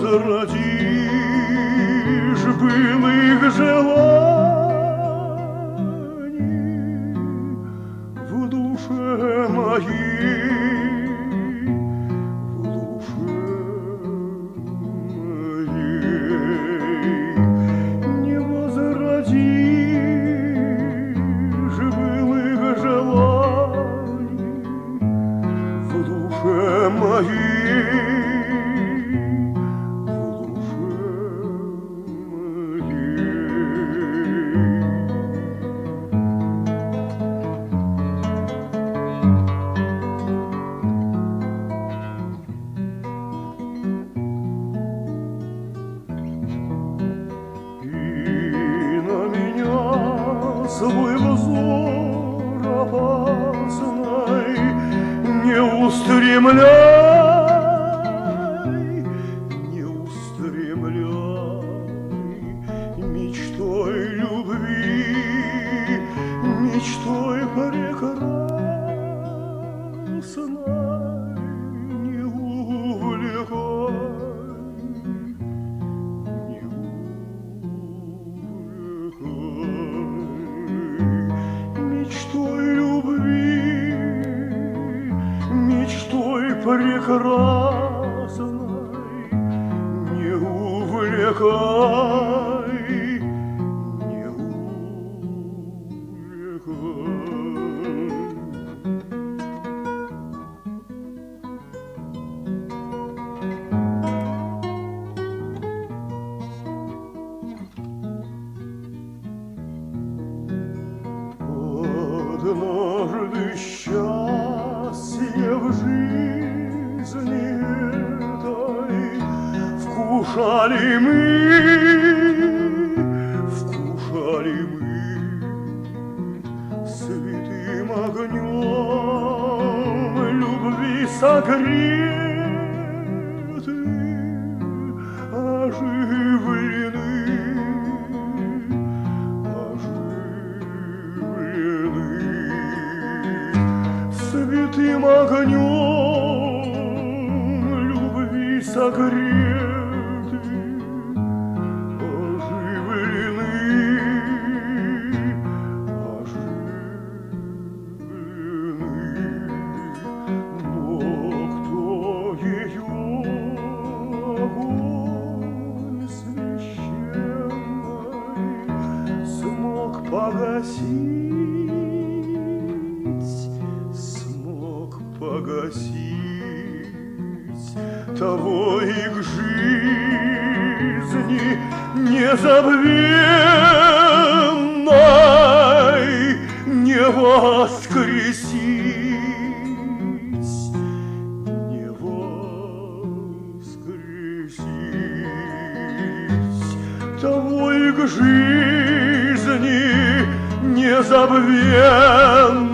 возродишь былых желаний в душе моей, в душе моей. Не возродишь былых желаний в душе моей. Свой взор опасный не устремляй, не устремляй мечтой любви, мечтой прекрасной не увлекай. Мечтой любви, мечтой прекрасной не увлекай, не увлекай. Однажды счастье в жизни этой вкушали мы святым огнем любви согреты, оживлены. Святым огнем любви согреты, оживлены, оживлены. Но кто ее огонь священный смог погасить, того и к жизни незабвенной не воскресить, не воскресить, того и к жизни незабвенной